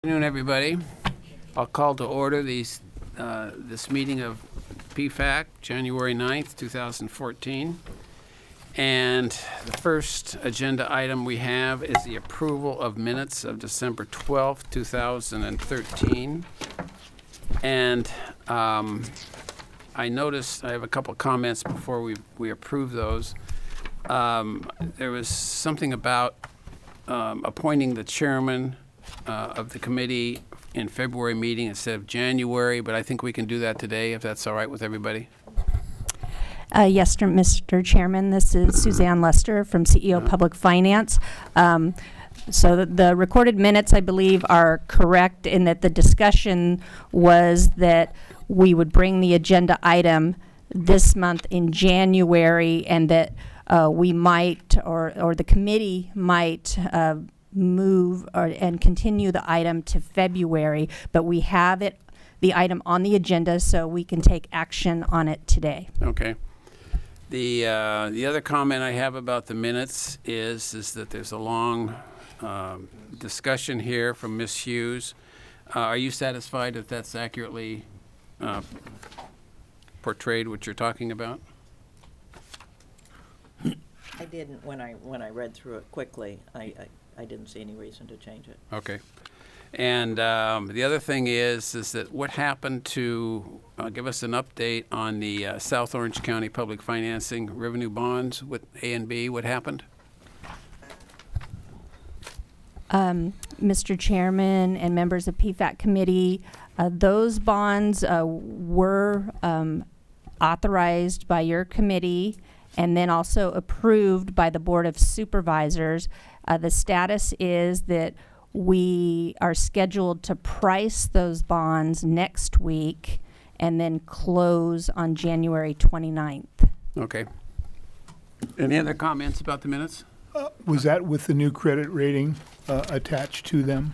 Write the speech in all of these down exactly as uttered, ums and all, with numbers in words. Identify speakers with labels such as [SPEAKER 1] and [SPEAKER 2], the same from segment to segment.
[SPEAKER 1] Good afternoon, everybody. I'll call to order these, uh, this meeting of P FAC, January ninth, two thousand fourteen. And the first agenda item we have is the approval of minutes of December twelfth, two thousand thirteen. And um, I noticed, I have a couple comments before we, we approve those. Um, there was something about um, appointing the chairman Uh, of the committee in February meeting instead of January, but I think we can do that today if that's all right with everybody.
[SPEAKER 2] Uh, yes, Mister Chairman, this is Suzanne Lester from C E O Public Finance. Um, so the, the recorded minutes, I believe, are correct in that the discussion was that we would bring the agenda item this month in January, and that uh, we might, or, or the committee might, uh, move or, and continue the item to February, but we have it, the item on the agenda, so we can take action on it today.
[SPEAKER 1] Okay. The uh, the other comment I have about the minutes is is that there's a long um, discussion here from Miz Hughes. Uh, are you satisfied that that's accurately uh, portrayed what you're talking about?
[SPEAKER 3] I didn't when I when I read through it quickly. I. I I didn't see any reason to change it.
[SPEAKER 1] Okay. And um, the other thing is, is that what happened to, uh, give us an update on the uh, South Orange County Public Financing Revenue Bonds with A and B. What happened?
[SPEAKER 2] Um, Mister Chairman and members of P FAC committee, uh, those bonds uh, were um, authorized by your committee and then also approved by the Board of Supervisors. Uh, the status is that we are scheduled to price those bonds next week and then close on January twenty-ninth.
[SPEAKER 1] Okay. Any other comments about the minutes?
[SPEAKER 4] Uh, was that with the new credit rating uh, attached to them?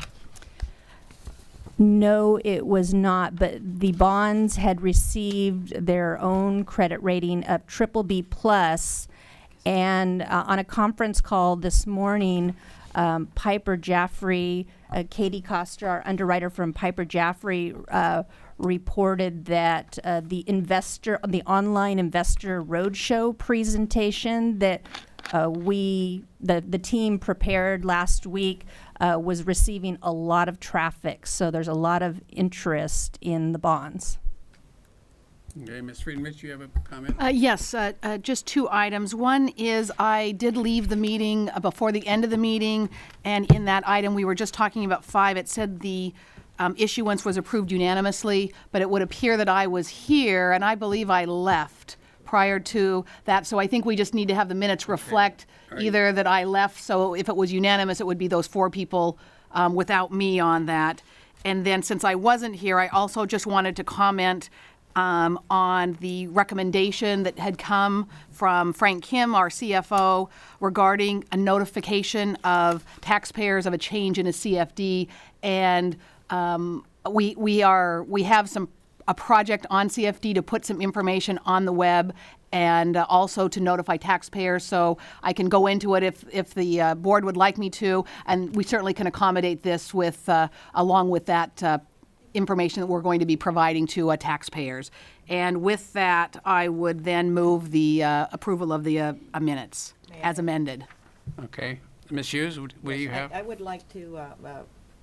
[SPEAKER 2] No, it was not, but the bonds had received their own credit rating of triple B plus. And uh, on a conference call this morning, um, Piper Jaffray, uh, Katie Coster, our underwriter from Piper Jaffray, uh, reported that uh, the investor, the online investor roadshow presentation that uh, we, the, the team prepared last week uh, was receiving a lot of traffic. So there's a lot of interest in the bonds.
[SPEAKER 1] Okay, Miz Frieden-Rich, you have a comment?
[SPEAKER 5] Uh, yes, uh, uh, just two items. One is I did leave the meeting uh, before the end of the meeting, and in that item we were just talking about five. It said the um, issuance was approved unanimously, but it would appear that I was here, and I believe I left prior to that. So I think we just need to have the minutes reflect
[SPEAKER 1] right.
[SPEAKER 5] either that I left, so if it was unanimous, it would be those four people um, without me on that. And then since I wasn't here, I also just wanted to comment Um, on the recommendation that had come from Frank Kim, our C F O, regarding a notification of taxpayers of a change in a C F D. And um, we we are we have some a project on C F D to put some information on the web and uh, also to notify taxpayers. So I can go into it if if the uh, board would like me to, and we certainly can accommodate this with uh, along with that Uh, information that we're going to be providing to uh, taxpayers. And with that, I would then move the uh, approval of the uh, uh, minutes as amended.
[SPEAKER 1] Okay. Miz Hughes, what, what do you
[SPEAKER 3] Yes,
[SPEAKER 1] have?
[SPEAKER 3] I, I would like to uh, uh,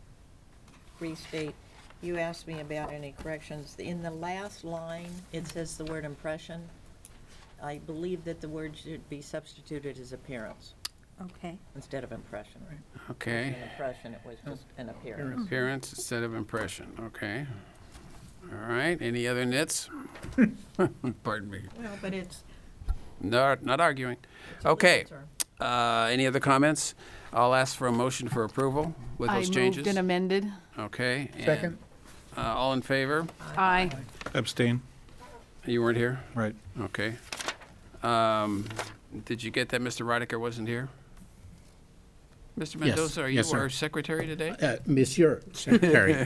[SPEAKER 3] restate, you asked me about any corrections. In the last line, it says the word impression. I believe that the word should be substituted as appearance
[SPEAKER 2] Okay.
[SPEAKER 3] instead of impression.
[SPEAKER 1] Okay.
[SPEAKER 3] An impression, it was just an appearance.
[SPEAKER 1] Appearance instead of impression. Okay. All right. Any other nits? Pardon me.
[SPEAKER 3] Well, but it's.
[SPEAKER 1] No, not arguing.
[SPEAKER 3] it's a
[SPEAKER 1] Okay.
[SPEAKER 3] legal term.
[SPEAKER 1] Uh, any other comments? I'll ask for a motion for approval with those
[SPEAKER 5] I
[SPEAKER 1] changes.
[SPEAKER 5] moved and amended.
[SPEAKER 1] Okay. and,
[SPEAKER 4] Second.
[SPEAKER 1] Uh, all in favor?
[SPEAKER 5] Aye.
[SPEAKER 6] Abstain.
[SPEAKER 1] You weren't here?
[SPEAKER 6] Right.
[SPEAKER 1] Okay. Um, did you get that Mister Ridiker wasn't here? Mister
[SPEAKER 7] Yes.
[SPEAKER 1] Mendoza, are you
[SPEAKER 7] Yes, sir.
[SPEAKER 1] our secretary today?
[SPEAKER 7] Uh, Monsieur Secretary,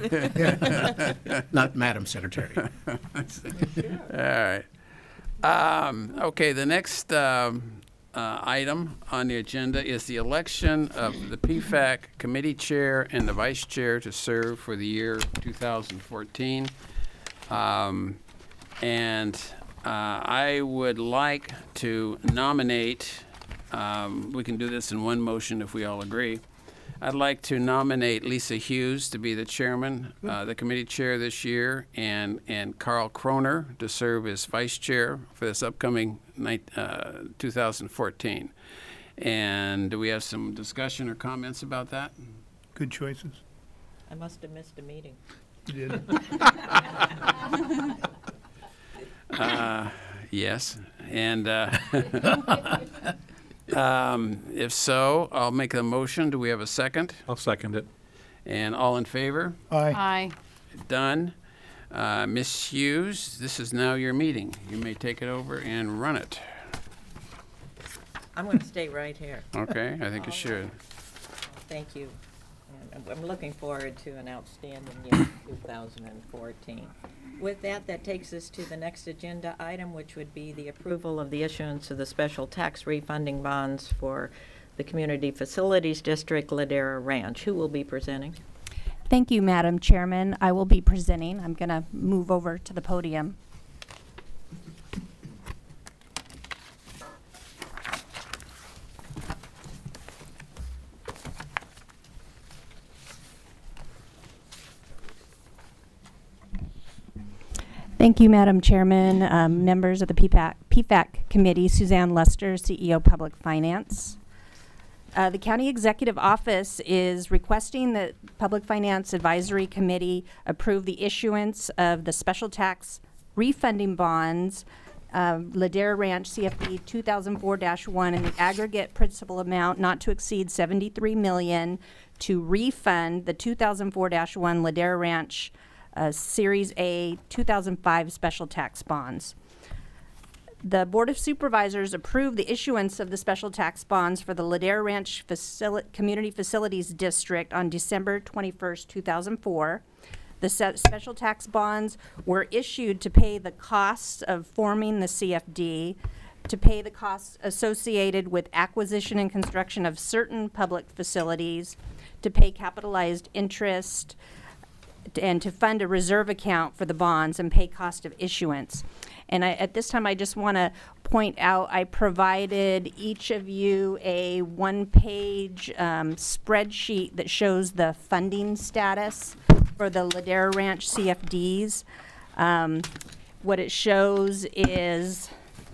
[SPEAKER 7] not Madam Secretary.
[SPEAKER 1] All right. Um, okay, the next um, uh, item on the agenda is the election of the P FAC committee chair and the vice chair to serve for the year two thousand fourteen. Um, and uh, I would like to nominate, um, we can do this in one motion if we all agree. I'd like to nominate Lisa Hughes to be the chairman, uh, the committee chair this year, and, and Carl Croner to serve as vice chair for this upcoming night, uh, two thousand fourteen. And do we have some discussion or comments about that?
[SPEAKER 4] Good choices.
[SPEAKER 3] I must have missed a meeting.
[SPEAKER 4] You did.
[SPEAKER 1] Uh, yes, and uh, um, if so, I'll make a motion. Do we have a second?
[SPEAKER 6] I'll second it.
[SPEAKER 1] And all in favor?
[SPEAKER 4] Aye.
[SPEAKER 5] Aye.
[SPEAKER 1] Done. Uh, Miss Hughes, this is now your meeting. You may take it over and run it.
[SPEAKER 3] I'm going to stay right here.
[SPEAKER 1] Okay, I think you should.
[SPEAKER 3] Thank you. And I'm looking forward to an outstanding year, two thousand fourteen. With that, that takes us to the next agenda item, which would be the approval of the issuance of the special tax refunding bonds for the Community Facilities District, Ladera Ranch. Who will be presenting?
[SPEAKER 2] Thank you, Madam Chairman. I will be presenting. I'm going to move over to the podium. Thank you, Madam Chairman, um, members of the P FAC, P FAC Committee, Suzanne Lester, C E O Public Finance. Uh, the County Executive Office is requesting that Public Finance Advisory Committee approve the issuance of the special tax refunding bonds, uh, Ladera Ranch C F D two thousand four dash one, in the aggregate principal amount not to exceed seventy-three million dollars to refund the two thousand four dash one Ladera Ranch Uh, Series A two thousand five special tax bonds. The Board of Supervisors approved the issuance of the special tax bonds for the Ladera Ranch Facil- Community Facilities District on December twenty-first, two thousand four. The se- special tax bonds were issued to pay the costs of forming the C F D, to pay the costs associated with acquisition and construction of certain public facilities, to pay capitalized interest, and to fund a reserve account for the bonds and pay cost of issuance. And I, at this time, I just want to point out, I provided each of you a one-page um, spreadsheet that shows the funding status for the Ladera Ranch C F Ds. Um, what it shows is,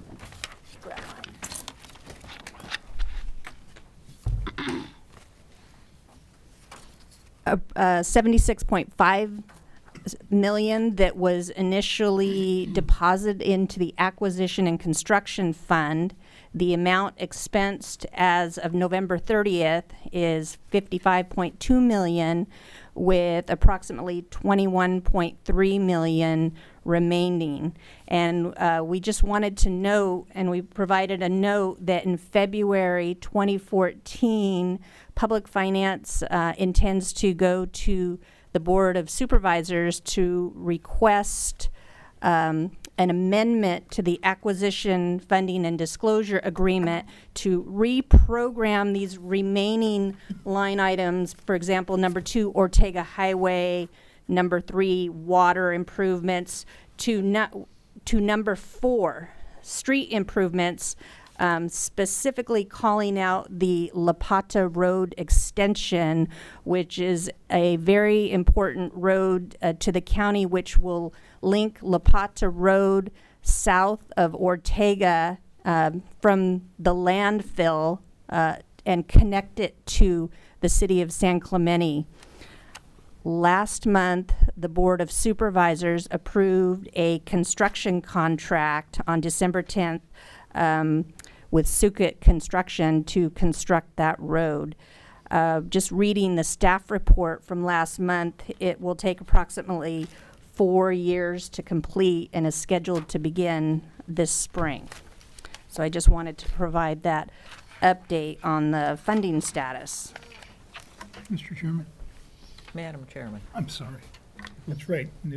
[SPEAKER 2] Uh, uh, seventy-six point five million that was initially deposited into the acquisition and construction fund. The amount expensed as of November thirtieth is fifty-five point two million, with approximately twenty-one point three million remaining. And uh, we just wanted to note, and we provided a note, that in February twenty fourteen, Public Finance uh, intends to go to the Board of Supervisors to request um, an amendment to the acquisition, funding, and disclosure agreement to reprogram these remaining line items. For example, number two, Ortega Highway; number three, water improvements; to nu- to number four, street improvements, um, specifically calling out the La Pata Road extension, which is a very important road uh, to the county, which will link La Pata Road south of Ortega um, from the landfill uh, and connect it to the city of San Clemente. Last month, the Board of Supervisors approved a construction contract on December tenth um, with Sukut Construction to construct that road. Uh, just reading the staff report from last month, it will take approximately four years to complete and is scheduled to begin this spring. So I just wanted to provide that update on the funding status.
[SPEAKER 4] Mister Chairman,
[SPEAKER 3] Madam Chairman.
[SPEAKER 4] I'm sorry. That's right, new.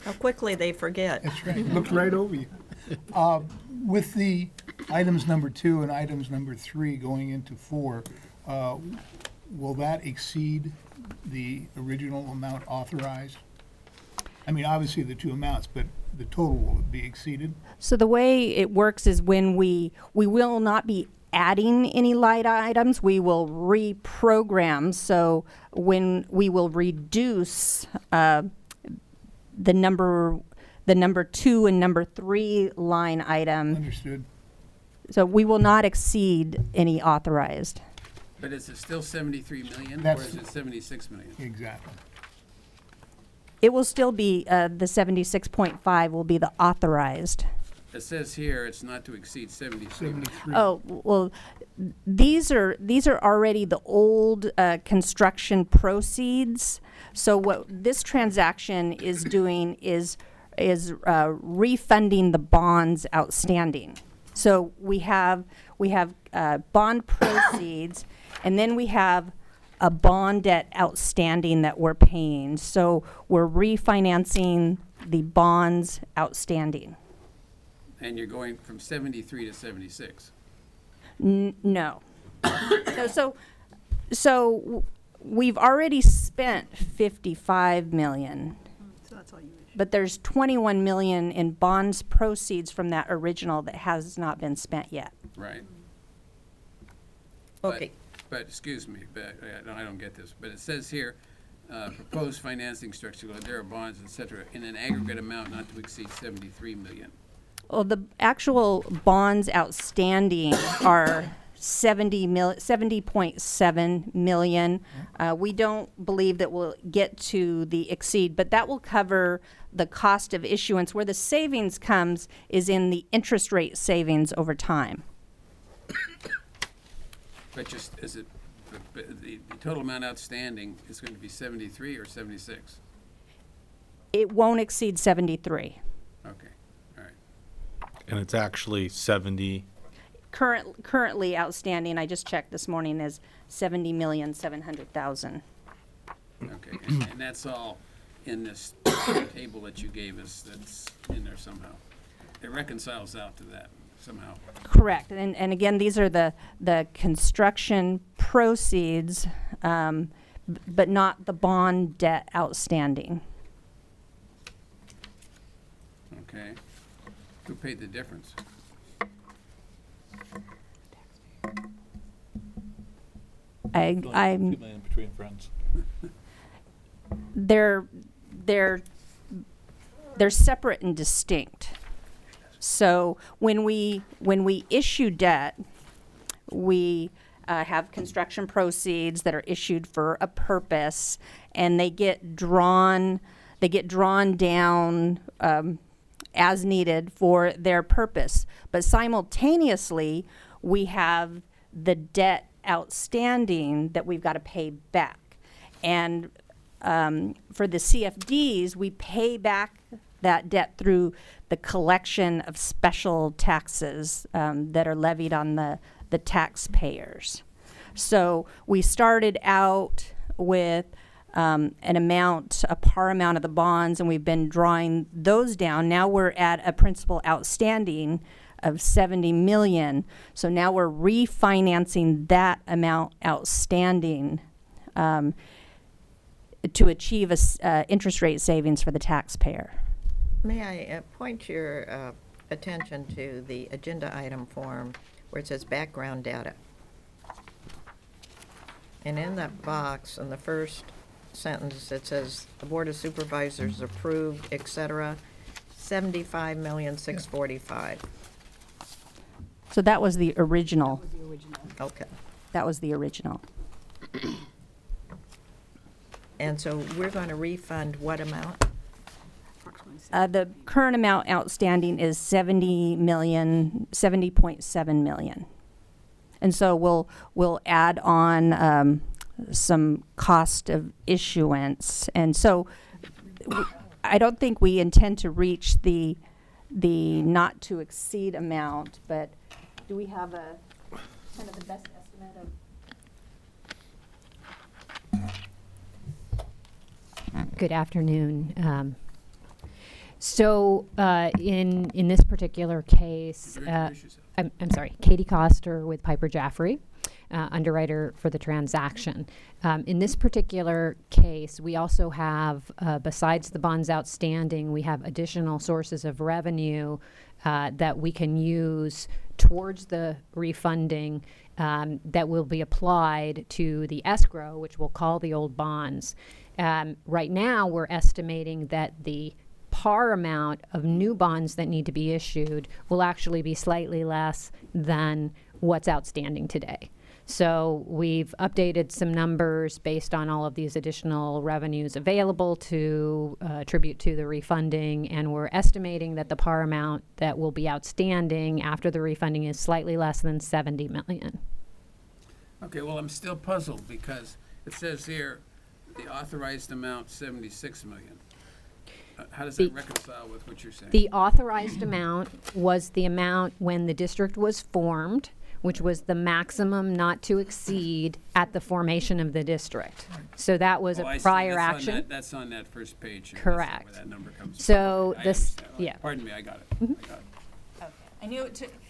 [SPEAKER 3] How quickly they forget.
[SPEAKER 4] That's right, looked right over you. Uh, With the items number two and items number three going into four, uh, will that exceed the original amount authorized? I mean, obviously the two amounts, but the total will be exceeded?
[SPEAKER 2] So the way it works is when we, we will not be adding any light items, we will reprogram. So when we will reduce uh, the number, the number two and number three line item,
[SPEAKER 4] Understood.
[SPEAKER 2] so we will not exceed any authorized.
[SPEAKER 1] But is it still seventy-three million, or
[SPEAKER 4] That's-
[SPEAKER 1] is it seventy-six million?
[SPEAKER 4] Exactly.
[SPEAKER 2] It will still be, uh, the seventy-six point five will be the authorized.
[SPEAKER 1] It says here it's not to exceed seventy-three million.
[SPEAKER 4] seventy-three.
[SPEAKER 2] Oh, well, these are, these are already the old uh, construction proceeds. So what this transaction is doing is, is uh, refunding the bonds outstanding. So we have, we have uh, bond proceeds, and then we have a bond debt outstanding that we're paying. So we're refinancing the bonds outstanding.
[SPEAKER 1] And you're going from seventy-three to seventy-six.
[SPEAKER 2] N- no. so, so, so w- we've already spent fifty-five million.
[SPEAKER 5] So that's all you.
[SPEAKER 2] But there's twenty-one million in bonds proceeds from that original that has not been spent yet.
[SPEAKER 1] Right. But-
[SPEAKER 3] Okay,
[SPEAKER 1] But, excuse me, but I don't, I don't get this, but it says here, uh, proposed financing structure, there are bonds, et cetera, in an aggregate amount not to exceed seventy-three million.
[SPEAKER 2] Well, the actual bonds outstanding are seventy mil, seventy point seven million. Uh, we don't believe that we'll get to the exceed, but that will cover the cost of issuance. Where the savings comes is in the interest rate savings over time.
[SPEAKER 1] But just, is it, the, the the total amount outstanding is going to be seventy-three or seventy-six?
[SPEAKER 2] It won't exceed seventy-three.
[SPEAKER 1] Okay, all right.
[SPEAKER 6] And it's actually seventy.
[SPEAKER 2] Current, currently outstanding, I just checked this morning, is seventy million, seven hundred thousand.
[SPEAKER 1] Okay, and, and that's all in this table that you gave us that's in there somehow. It reconciles out to that somehow.
[SPEAKER 2] Correct, and, and again, these are the, the construction proceeds, um, b- but not the bond debt outstanding.
[SPEAKER 1] Okay. Who paid the difference?
[SPEAKER 2] I, I'm,
[SPEAKER 8] Two million between friends.
[SPEAKER 2] they're, they're, they're separate and distinct. So when we, when we issue debt, we uh, have construction proceeds that are issued for a purpose, and they get drawn, they get drawn down um, as needed for their purpose. But simultaneously, we have the debt outstanding that we've got to pay back. And um, for the C F Ds, we pay back that debt through the collection of special taxes um, that are levied on the, the taxpayers. So we started out with um, an amount, a par amount of the bonds, and we've been drawing those down. Now we're at a principal outstanding of seventy million. So now we're refinancing that amount outstanding um, to achieve a s- uh, interest rate savings for the taxpayer.
[SPEAKER 3] may I uh, point your uh, attention to the agenda item form where it says background data? And in that box, in the first sentence, it says, the Board of Supervisors approved, et cetera, seventy-five million, six forty-five.
[SPEAKER 2] So that was the original.
[SPEAKER 5] The original.
[SPEAKER 3] Okay.
[SPEAKER 2] That was the original.
[SPEAKER 3] And so we're going to refund what amount?
[SPEAKER 5] Approximately
[SPEAKER 2] Uh, the current amount outstanding is seventy million, seventy point seven million. And so we'll, we'll add on, um, some cost of issuance. And so w- I don't think we intend to reach the, the not to exceed amount, but do we have a, kind of the best estimate of?
[SPEAKER 9] Good afternoon. Um,
[SPEAKER 8] So uh, in in this particular case, uh,
[SPEAKER 1] Introduce yourself.
[SPEAKER 8] I'm, I'm sorry, Katie Coster with Piper Jaffray, uh, underwriter for the transaction. Um, in this particular case, we also have, uh, besides the bonds outstanding, we have additional sources of revenue uh, that we can use towards the refunding um, that will be applied to the escrow, which we'll call the old bonds. Um, right now, we're estimating that the par amount of new bonds that need to be issued will actually be slightly less than what's outstanding today. So we've updated some numbers based on all of these additional revenues available to uh, attribute to the refunding, and we're estimating that the par amount that will be outstanding after the refunding is slightly less than seventy million.
[SPEAKER 1] Okay, well, I'm still puzzled because it says here, the authorized amount, seventy-six million. Uh, How does that
[SPEAKER 8] The-
[SPEAKER 1] reconcile with what you're saying?
[SPEAKER 8] The authorized amount was the amount when the district was formed, which was the maximum not to exceed at the formation of the district. So that was
[SPEAKER 1] Oh, I
[SPEAKER 8] a
[SPEAKER 1] see.
[SPEAKER 8] prior
[SPEAKER 1] That's on
[SPEAKER 8] action.
[SPEAKER 1] that- That's on that first page. here. That's
[SPEAKER 8] Correct.
[SPEAKER 1] Where that number comes from.
[SPEAKER 8] So
[SPEAKER 1] I
[SPEAKER 8] this-
[SPEAKER 1] understand.
[SPEAKER 8] yeah.
[SPEAKER 1] Pardon me, I got it. I got it.
[SPEAKER 2] I knew it took,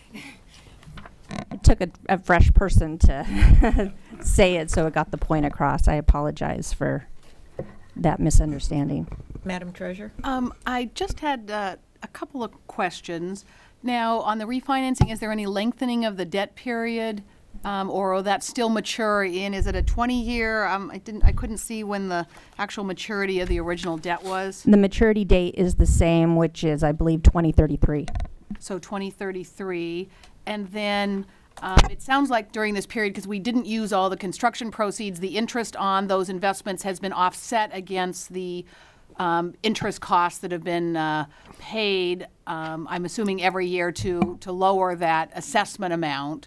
[SPEAKER 2] it took a, a fresh person to say it, so it got the point across. I apologize for that misunderstanding.
[SPEAKER 3] Madam Treasurer?
[SPEAKER 5] Um, I just had uh, a couple of questions. Now, on the refinancing, is there any lengthening of the debt period? Um, or will that still mature in, is it a twenty-year? Um, I didn't, I couldn't see when the actual maturity of the original debt was.
[SPEAKER 2] The maturity date is the same, which is, I believe, twenty thirty-three.
[SPEAKER 5] So twenty thirty-three. And then um, it sounds like during this period, because we didn't use all the construction proceeds, the interest on those investments has been offset against the um, interest costs that have been uh, paid, um, I'm assuming every year to, to lower that assessment amount.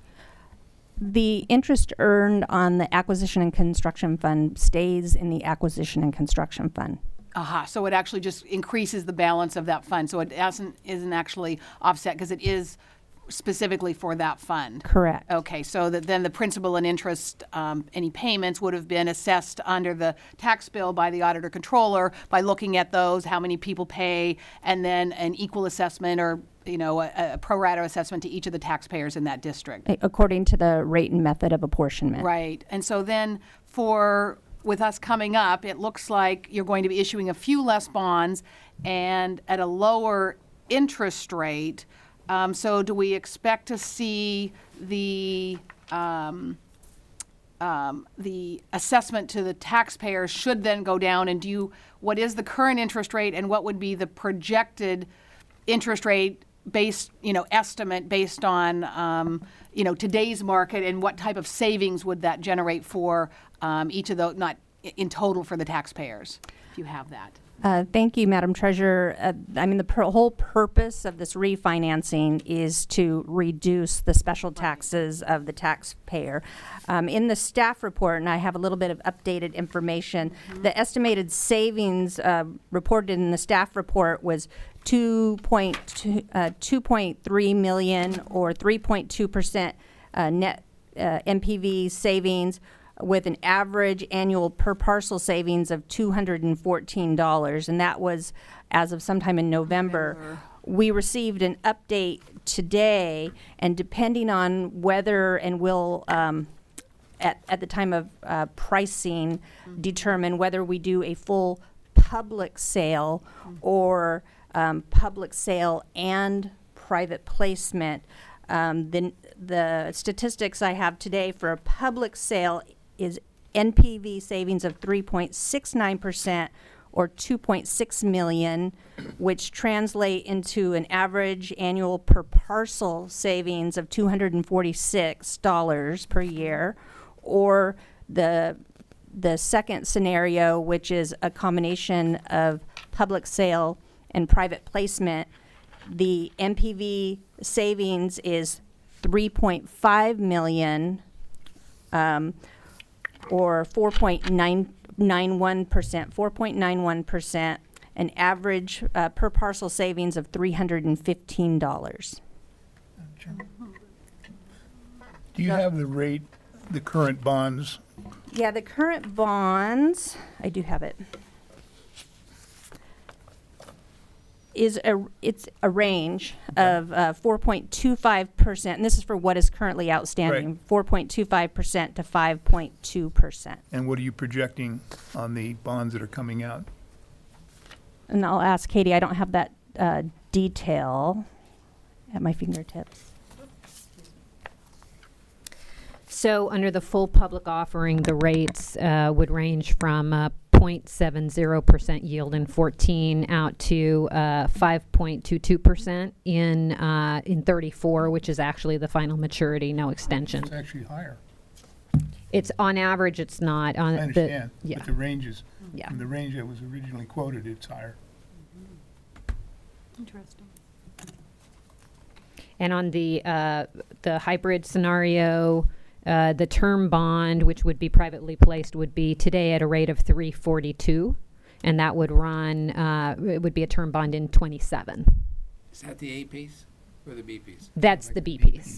[SPEAKER 2] The interest earned on the acquisition and construction fund stays in the acquisition and construction fund.
[SPEAKER 5] Aha, so it actually just increases the balance of that fund. So it doesn't, isn't actually offset because it is specifically for that fund.
[SPEAKER 2] Correct.
[SPEAKER 5] Okay, so that then the principal and interest, um, any payments would have been assessed under the tax bill by the auditor controller by looking at those, how many people pay, and then an equal assessment or, you know, a, a pro rata assessment to each of the taxpayers in that district.
[SPEAKER 2] According to the rate and method of apportionment.
[SPEAKER 5] Right, and so then for, with us coming up, it looks like you're going to be issuing a few less bonds and at a lower interest rate. Um, so do we expect to see the, um, um, the assessment to the taxpayers should then go down? And do you, what is the current interest rate and what would be the projected interest rate based, you know, estimate based on, um, you know, today's market, and what type of savings would that generate for um, each of those, not i- in total for the taxpayers, if you have that?
[SPEAKER 2] Uh, Thank you, Madam Treasurer. Uh, I mean, the pur- whole purpose of this refinancing is to reduce the special taxes of the taxpayer. Um, In the staff report, and I have a little bit of updated information, the estimated savings uh, reported in the staff report was two point three million or three point two percent uh, net uh, M P V savings, with an average annual per parcel savings of two hundred fourteen dollars, and that was as of sometime in November.
[SPEAKER 5] November.
[SPEAKER 2] We received an update today, and depending on whether and will, um, at, at the time of uh, pricing, determine whether we do a full public sale or um, public sale and private placement. Um, the, the statistics I have today for a public sale is N P V savings of three point six nine percent or two point six million, which translate into an average annual per parcel savings of two hundred forty-six dollars per year, or the the second scenario, which is a combination of public sale and private placement. The N P V savings is three point five million, um, or four point nine nine one percent, four point nine one percent, an average uh, per parcel savings of three hundred fifteen dollars.
[SPEAKER 4] Do you have the rate, the current bonds?
[SPEAKER 2] Yeah, the current bonds, I do have it. is a, it's a range of uh, four point two five percent, and this is for what is currently outstanding, four point two five percent to five point two percent.
[SPEAKER 4] And what are you projecting on the bonds that are coming out?
[SPEAKER 2] And I'll ask Katie, I don't have that uh, detail at my fingertips.
[SPEAKER 8] So under the full public offering, the rates uh, would range from uh, zero point seven zero percent yield in fourteen out to uh, five point two two percent in uh, in thirty-four, which is actually the final maturity, no extension.
[SPEAKER 4] It's actually higher.
[SPEAKER 8] It's on average, it's not. On
[SPEAKER 4] I
[SPEAKER 8] the,
[SPEAKER 4] understand,
[SPEAKER 8] yeah.
[SPEAKER 4] but the ranges,
[SPEAKER 8] Yeah.
[SPEAKER 4] from the range that was originally quoted, it's higher.
[SPEAKER 5] Interesting.
[SPEAKER 8] And on the uh, the hybrid scenario, uh, the term bond, which would be privately placed, would be today at a rate of three forty-two, and that would run. Uh, it would be a term bond in twenty-seven.
[SPEAKER 1] Is that the A piece or the B piece?
[SPEAKER 8] That's the B piece.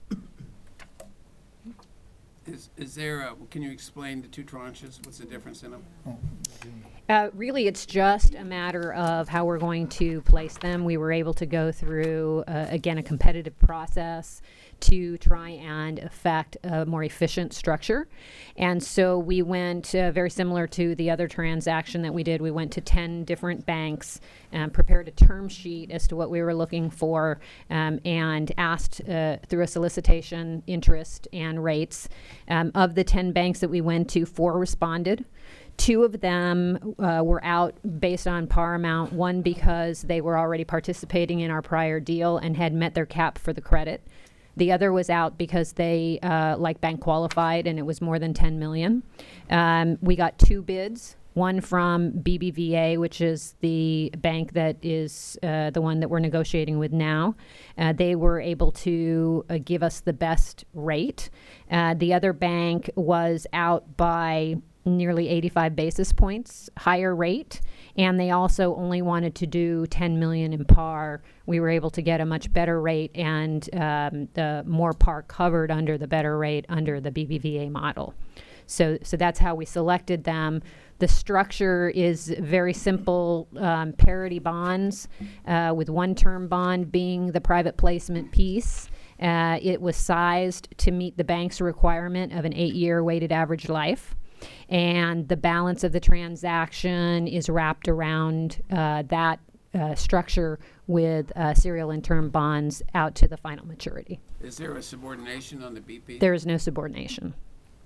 [SPEAKER 1] Is, is there a, can you explain the two tranches? What's the difference in them?
[SPEAKER 8] Uh, really, it's just a matter of how we're going to place them. We were able to go through, uh, again, a competitive process to try and effect a more efficient structure. And so we went, uh, very similar to the other transaction that we did, we went to ten different banks and prepared a term sheet as to what we were looking for, um, and asked uh, through a solicitation interest and rates. Um, of the ten banks that we went to, four responded. Two of them uh, were out based on par amount, one because they were already participating in our prior deal and had met their cap for the credit. The other was out because they, uh, like bank qualified, and it was more than ten million. Um, we got two bids, one from B B V A, which is the bank that is uh, the one that we're negotiating with now. Uh, they were able to uh, give us the best rate. Uh, the other bank was out by nearly eighty-five basis points higher rate, and they also only wanted to do ten million in par. We were able to get a much better rate and um, the more par covered under the better rate under the B B V A model. So, so that's how we selected them. The structure is very simple, um, parity bonds, uh, with one term bond being the private placement piece. Uh, it was sized to meet the bank's requirement of an eight-year weighted average life. And the balance of the transaction is wrapped around uh, that uh, structure with uh, serial and term bonds out to the final maturity.
[SPEAKER 1] Is there a subordination on the B piece?
[SPEAKER 8] There is no subordination.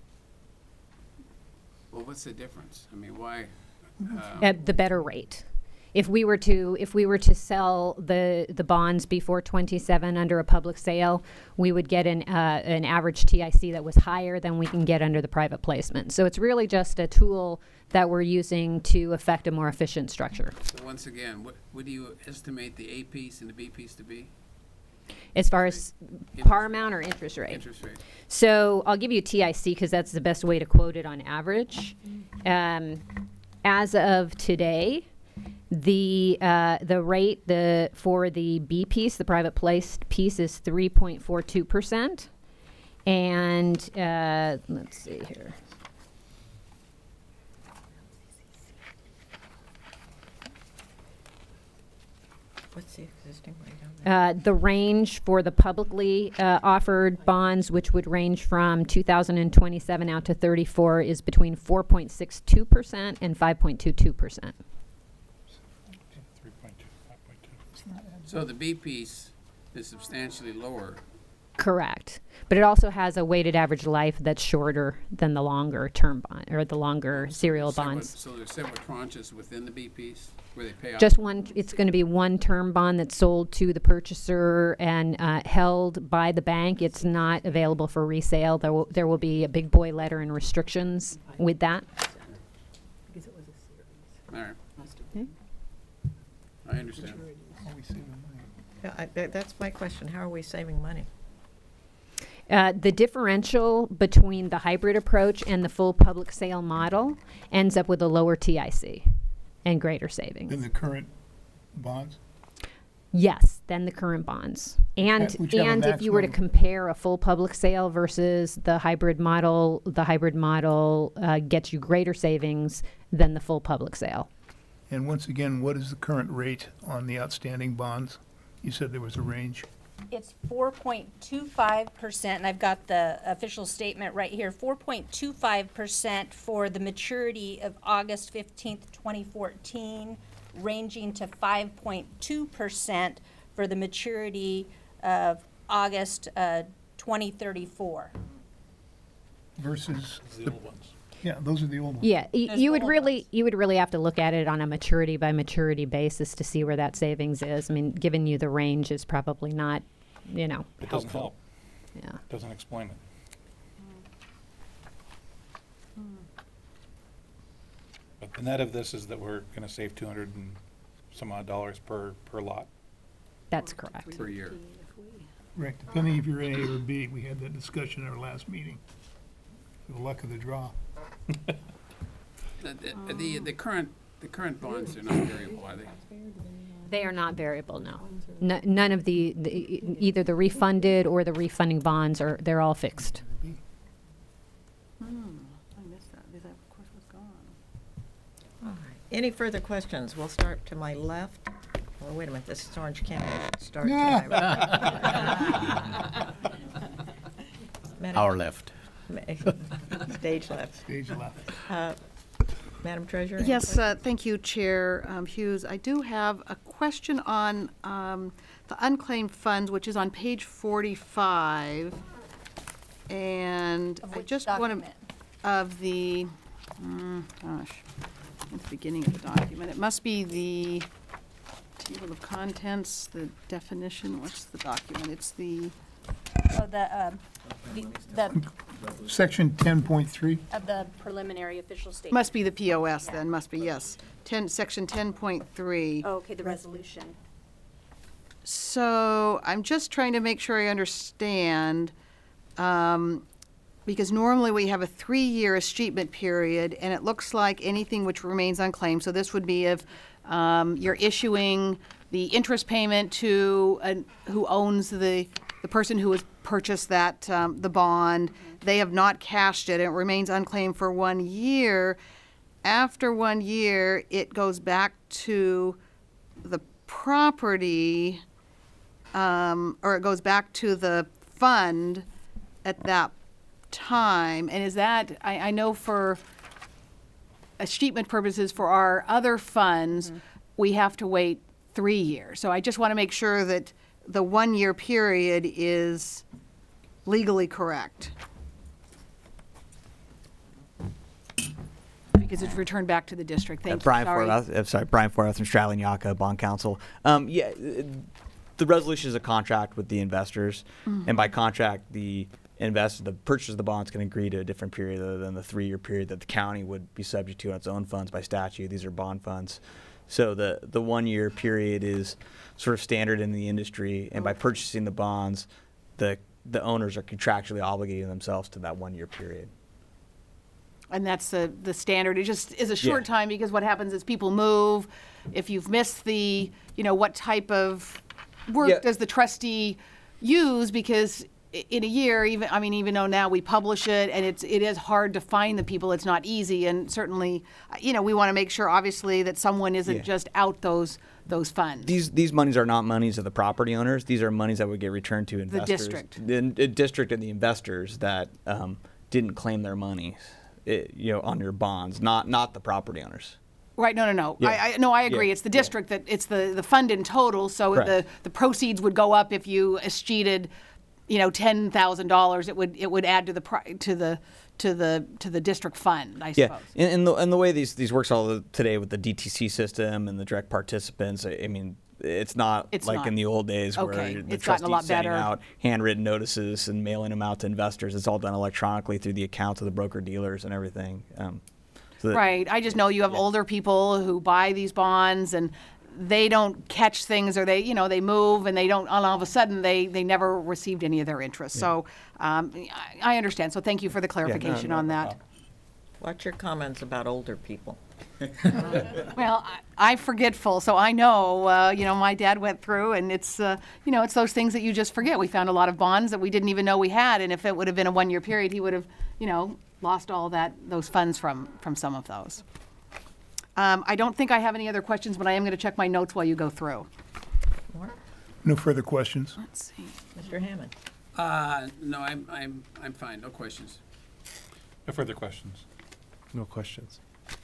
[SPEAKER 1] Well, what's the difference? I mean, why? Um,
[SPEAKER 8] At the better rate. If we were to if we were to sell the the bonds before twenty-seven under a public sale, we would get an uh, an average T I C that was higher than we can get under the private placement. So it's really just a tool that we're using to effect a more efficient structure.
[SPEAKER 1] So once again, what, what do you estimate the A piece and the B piece to be?
[SPEAKER 8] As far as par amount or interest rate?
[SPEAKER 1] Interest rate.
[SPEAKER 8] So I'll give you T I C because that's the best way to quote it on average. Um, as of today, the uh, the rate the for the B piece, the private placed piece, is three point four two percent, and uh, let's see here.
[SPEAKER 3] What's the existing rate on that?
[SPEAKER 8] Uh, the range for the publicly uh, offered bonds, which would range from two thousand twenty-seven out to thirty-four, is between four point six two percent and five point two two percent.
[SPEAKER 1] So the B piece is substantially lower.
[SPEAKER 8] Correct. But it also has a weighted average life that's shorter than the longer term bond, or the longer serial
[SPEAKER 1] Separate-
[SPEAKER 8] bonds.
[SPEAKER 1] So there's several tranches within the B piece where they pay out?
[SPEAKER 8] Just one, it's going to be one term bond that's sold to the purchaser and uh, held by the bank. It's not available for resale. There will, there will be a big boy letter and restrictions with that.
[SPEAKER 1] All right.
[SPEAKER 8] Okay.
[SPEAKER 1] I understand.
[SPEAKER 4] How are we saving money?
[SPEAKER 3] Yeah, I- that- That's my question. How are we saving money?
[SPEAKER 8] Uh, the differential between the hybrid approach and the full public sale model ends up with a lower T I C and greater savings.
[SPEAKER 4] Than the current bonds?
[SPEAKER 8] Yes, than the current bonds. And
[SPEAKER 4] Which have a
[SPEAKER 8] and if you were to
[SPEAKER 4] maximum-
[SPEAKER 8] compare a full public sale versus the hybrid model, the hybrid model uh, gets you greater savings than the full public sale.
[SPEAKER 4] And once again, what is the current rate on the outstanding bonds? You said there was a range.
[SPEAKER 2] It's four point two five percent, and I've got the official statement right here, four point two five percent for the maturity of August fifteenth, twenty fourteen, ranging to five point two percent for the maturity of August uh, twenty thirty-four.
[SPEAKER 4] Versus the old ones. Yeah, those are the old ones.
[SPEAKER 8] Yeah, y-
[SPEAKER 2] There's
[SPEAKER 8] you would
[SPEAKER 2] old
[SPEAKER 8] really,
[SPEAKER 2] ones.
[SPEAKER 8] you would really have to look at it on a maturity by maturity basis to see where that savings is. I mean, giving you the range is probably not, you know,
[SPEAKER 9] It doesn't
[SPEAKER 8] helpful.
[SPEAKER 9] help,
[SPEAKER 8] Yeah.
[SPEAKER 9] doesn't explain it. But the net of this is that we're gonna save two hundred and some odd dollars per, per lot.
[SPEAKER 8] That's correct.
[SPEAKER 1] Per year.
[SPEAKER 4] Right, depending if you're in A or B. We had that discussion at our last meeting. The luck of the draw.
[SPEAKER 1] The, the- the, the current, the current bonds are not variable, are they?
[SPEAKER 8] They are not variable, no. N- None of the, the, e- either the refunded or the refunding bonds are, they're all fixed.
[SPEAKER 5] I missed that. That, of course, was gone.
[SPEAKER 3] Any further questions? We'll start to my left. Oh, wait a minute, this is Orange County. Start to my right. Madam-
[SPEAKER 7] Our left.
[SPEAKER 3] Stage left.
[SPEAKER 4] Stage left.
[SPEAKER 3] Uh, Madam Treasurer? any
[SPEAKER 5] Yes,
[SPEAKER 3] questions?
[SPEAKER 5] uh, thank you, Chair um, Hughes. I do have a question on um, the unclaimed funds, which is on page forty-five. And
[SPEAKER 2] Of
[SPEAKER 5] I
[SPEAKER 2] which
[SPEAKER 5] just want to,
[SPEAKER 2] document?
[SPEAKER 5] of the, mm, gosh, at the beginning of the document. It must be the table of contents, the definition, what's the document? It's the,
[SPEAKER 2] Oh, the, um, the, the,
[SPEAKER 4] Section ten point three.
[SPEAKER 2] of the preliminary official statement.
[SPEAKER 5] must be the P O S then, must be, yes. Ten, section ten point three.
[SPEAKER 2] Oh, okay, the resolution.
[SPEAKER 5] So I'm just trying to make sure I understand, um, because normally we have a three-year escheatment period, and it looks like anything which remains unclaimed, so this would be if um, you're issuing the interest payment to an- who owns the, the person who has purchased that, um, the bond, they have not cashed it, and it remains unclaimed for one year. After one year, it goes back to the property, um, or it goes back to the fund at that time. And is that, I, I know for escheatment purposes for our other funds, we have to wait three years. So I just want to make sure that the one-year period is legally correct. Because it's returned back to the district.
[SPEAKER 10] Uh,
[SPEAKER 5] Thank you,
[SPEAKER 10] Brian
[SPEAKER 5] sorry.
[SPEAKER 10] Forth, uh, sorry, Brian Forth from Stradley Yaka Bond Counsel. Um, yeah, uh, the resolution is a contract with the investors, and by contract, the investor, the purchaser of the bonds can agree to a different period other than the three-year period that the county would be subject to on its own funds by statute. These are bond funds. So the, the one-year period is sort of standard in the industry, and by purchasing the bonds, the, the owners are contractually obligating themselves to that one-year period.
[SPEAKER 5] And that's the, the standard. It just is a short
[SPEAKER 10] Yeah.
[SPEAKER 5] time because what happens is people move. If you've missed the, you know, what type of work
[SPEAKER 10] Yeah.
[SPEAKER 5] does the trustee use? Because i- in a year, even, I mean, even though now we publish it and it's, it is hard to find the people, it's not easy. And certainly, uh, you know, we want to make sure obviously that someone isn't
[SPEAKER 10] Yeah.
[SPEAKER 5] just out those, those funds.
[SPEAKER 10] These these monies are not monies of the property owners. These are monies that would get returned to investors.
[SPEAKER 5] district.
[SPEAKER 10] The, the district and the investors that um, didn't claim their money, it, you know, on your bonds, not not the property owners.
[SPEAKER 5] Right, no, no, no.
[SPEAKER 10] Yeah.
[SPEAKER 5] I, I, no, I agree.
[SPEAKER 10] Yeah.
[SPEAKER 5] It's the
[SPEAKER 10] Yeah.
[SPEAKER 5] district that, it's the, the fund in total, so the,
[SPEAKER 10] Correct.
[SPEAKER 5] the proceeds would go up if you escheated, you know, ten thousand dollars. It would, it would add to the, pri- to the, to the, to the district fund, I
[SPEAKER 10] Yeah,
[SPEAKER 5] suppose.
[SPEAKER 10] and, and the and the way these these works all the, today with the D T C system and the direct participants. I, I mean, it's not
[SPEAKER 5] It's
[SPEAKER 10] like
[SPEAKER 5] not.
[SPEAKER 10] in the old days where
[SPEAKER 5] Okay,
[SPEAKER 10] the
[SPEAKER 5] it's gotten a lot
[SPEAKER 10] trustees sending
[SPEAKER 5] better.
[SPEAKER 10] out handwritten notices and mailing them out to investors. It's all done electronically through the accounts of the broker dealers and everything. Um, so that-
[SPEAKER 5] Right, I just know you have older people who buy these bonds and they don't catch things or they, you know, they move and they don't, and all of a sudden they, they never received any of their interest. So, um, I, I understand. So thank you for the clarification on that.
[SPEAKER 3] What's your comments about older people?
[SPEAKER 5] Well, I, I'm forgetful, so I know, uh, you know, my dad went through, and it's, uh, you know, it's those things that you just forget. We found a lot of bonds that we didn't even know we had, and if it would have been a one-year period, he would have, you know, lost all that, those funds from, from some of those. Um, I don't think I have any other questions, but I am going to check my notes while you go through.
[SPEAKER 4] No further questions?
[SPEAKER 5] Let's see.
[SPEAKER 3] Mister Hammond?
[SPEAKER 1] Uh, no, I'm, I'm, I'm fine, no questions.
[SPEAKER 9] No further questions.
[SPEAKER 6] No questions.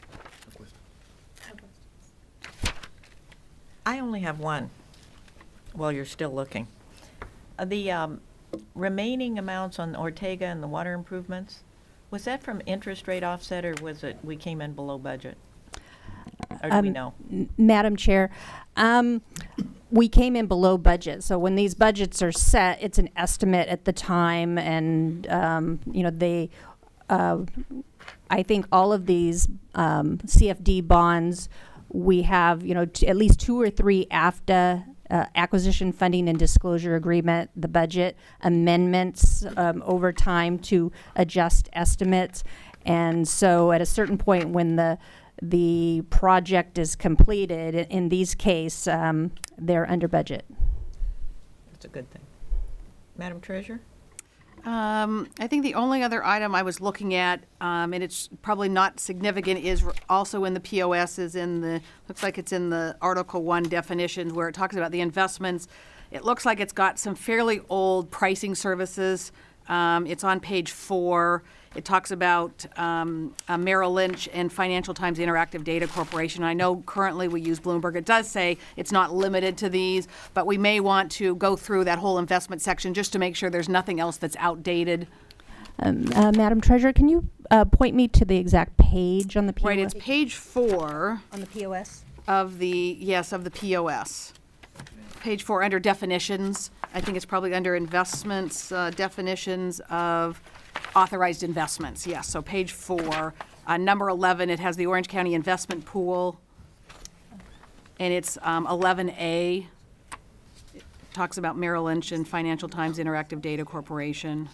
[SPEAKER 3] I only have one, while you're still looking. Uh, The um, remaining amounts on Ortega and the water improvements, was that from interest rate offset, or was it, we came in below budget? Or do we
[SPEAKER 2] Um,
[SPEAKER 3] know?
[SPEAKER 2] M- Madam Chair, um, we came in below budget. So when these budgets are set, it's an estimate at the time, and um, you know they. Uh, I think all of these um, C F D bonds, we have you know t- at least two or three AFTA. Uh, acquisition funding and disclosure agreement, the budget amendments um, over time to adjust estimates, and so at a certain point when the the project is completed, in, in these case, um, they're under budget.
[SPEAKER 3] That's a good thing. Madam Treasurer?
[SPEAKER 5] Um, I think the only other item I was looking at, um, and it's probably not significant, is r- also in the P O S, is in the, looks like it's in the Article One definitions where it talks about the investments. It looks like it's got some fairly old pricing services. Um, it's on page four. It talks about um, uh, Merrill Lynch and Financial Times Interactive Data Corporation. I know currently we use Bloomberg. It does say it's not limited to these, but we may want to go through that whole investment section just to make sure there's nothing else that's outdated.
[SPEAKER 2] Um, uh, Madam Treasurer, can you uh, point me to the exact page on the P O S?
[SPEAKER 5] Right, it's page four
[SPEAKER 2] on the P O S.
[SPEAKER 5] of the, yes, of the P O S. Page four, under definitions. I think it's probably under investments, uh, definitions of authorized investments. Yes, so page four, uh, number eleven, it has the Orange County Investment Pool. And it's um, eleven A. It talks about Merrill Lynch and Financial Times Interactive Data Corporation.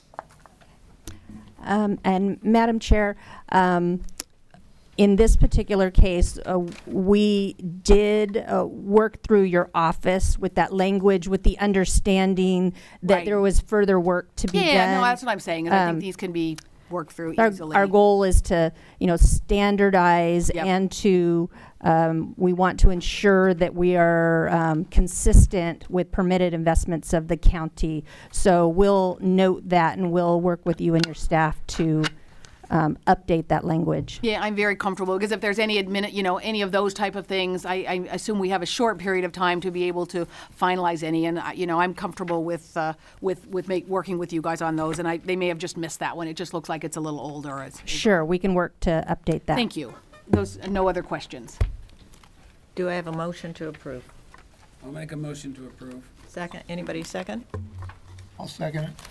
[SPEAKER 2] Um, and Madam Chair, um, in this particular case, uh, we did uh, work through your office with that language, with the understanding that
[SPEAKER 5] Right.
[SPEAKER 2] there was further work to be done.
[SPEAKER 5] Yeah, no, that's what I'm saying. is I
[SPEAKER 2] Um,
[SPEAKER 5] think these can be worked through
[SPEAKER 2] Our,
[SPEAKER 5] easily.
[SPEAKER 2] our goal is to, you know, standardize
[SPEAKER 5] Yep.
[SPEAKER 2] and to, um, we want to ensure that we are um, consistent with permitted investments of the county. So we'll note that and we'll work with you and your staff to um, update that language.
[SPEAKER 5] Yeah, I'm very comfortable, because if there's any admin, you know, any of those type of things, I, I assume we have a short period of time to be able to finalize any, and, I- you know, I'm comfortable with, uh, with, with make, working with you guys on those, and I, they may have just missed that one. It just looks like it's a little older. It's-
[SPEAKER 2] Sure, we can work to update that.
[SPEAKER 5] Thank you. Those, no other questions.
[SPEAKER 3] Do I have a motion to approve?
[SPEAKER 1] I'll make a motion to approve.
[SPEAKER 3] Second, anybody second?
[SPEAKER 4] I'll second it.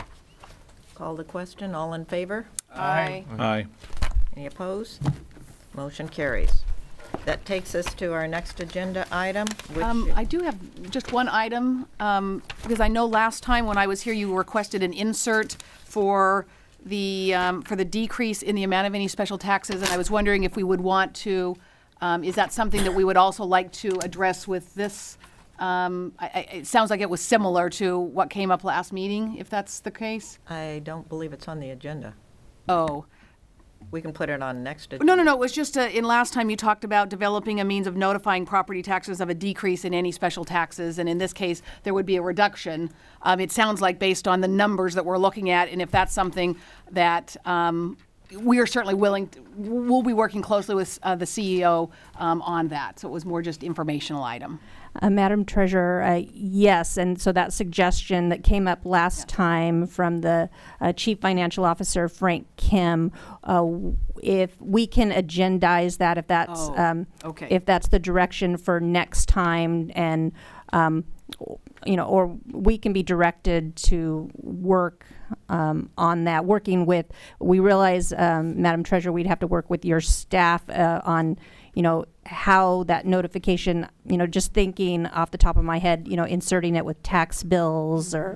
[SPEAKER 3] Call the question, all in favor?
[SPEAKER 5] Aye.
[SPEAKER 9] Aye.
[SPEAKER 3] Any opposed? Motion carries. That takes us to our next agenda item, which,
[SPEAKER 5] Um, I do have just one item, um, because I know last time when I was here, you requested an insert for the, um, for the decrease in the amount of any special taxes, and I was wondering if we would want to, um, is that something that we would also like to address with this? Um, I, I, it sounds like it was similar to what came up last meeting, if that's the case.
[SPEAKER 3] I don't believe it's on the agenda.
[SPEAKER 5] Oh.
[SPEAKER 3] We can put it on next agenda.
[SPEAKER 5] No, no, no, it was just, uh, in last time you talked about developing a means of notifying property taxes of a decrease in any special taxes, and in this case, there would be a reduction. Um, it sounds like based on the numbers that we're looking at, and if that's something that, um, we are certainly willing, to, we'll be working closely with, uh, the C E O, um, on that, so it was more just informational item.
[SPEAKER 2] Uh, Madam Treasurer, uh, yes, and so that suggestion that came up last time from the uh, Chief Financial Officer, Frank Kim, uh, w- if we can agendize that, if that's,
[SPEAKER 5] Oh,
[SPEAKER 2] um,
[SPEAKER 5] okay.
[SPEAKER 2] if that's the direction for next time, and, um, you know, or we can be directed to work um, on that, working with, we realize, um, Madam Treasurer, we'd have to work with your staff uh, on, you know, how that notification, you know, just thinking off the top of my head, you know, inserting it with tax bills or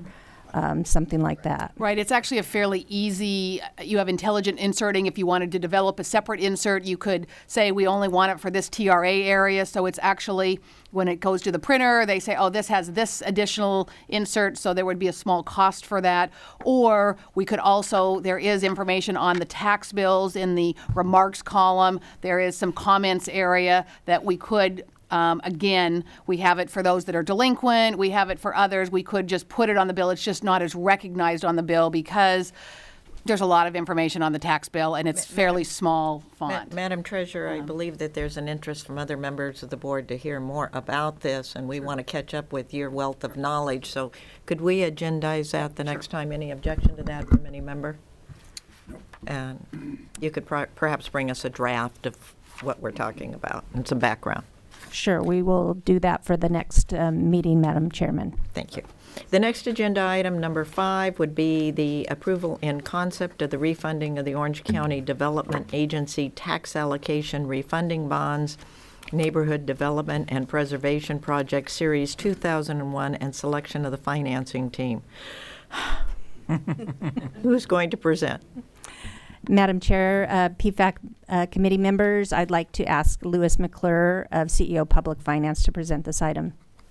[SPEAKER 2] um, something like that.
[SPEAKER 5] Right, it's actually a fairly easy, you have intelligent inserting. If you wanted to develop a separate insert, you could say, we only want it for this T R A area, so it's actually, when it goes to the printer, they say, oh, this has this additional insert, so there would be a small cost for that. Or we could also, there is information on the tax bills in the remarks column. There is some comments area that we could Um, again, we have it for those that are delinquent. We have it for others. We could just put it on the bill. It's just not as recognized on the bill because there's a lot of information on the tax bill and it's fairly small
[SPEAKER 3] Ma-
[SPEAKER 5] font.
[SPEAKER 3] Madam Treasurer, I believe that there's an interest from other members of the board to hear more about this, and we want to catch up with your wealth of knowledge. So could we agendize that the next time? Any objection to that from any member? And you could per- perhaps bring us a draft of what we're talking about and some background.
[SPEAKER 2] Sure, we will do that for the next um, meeting, Madam Chairman.
[SPEAKER 3] Thank you. The next agenda item, number five, would be the approval in concept of the refunding of the Orange County Development Agency tax allocation refunding bonds, Neighborhood Development and Preservation Project Series two thousand one, and selection of the financing team. Who's going to present?
[SPEAKER 2] Madam Chair, uh, P FAC uh, committee members, I'd like to ask Louis McClure of C E O Public Finance to present this item.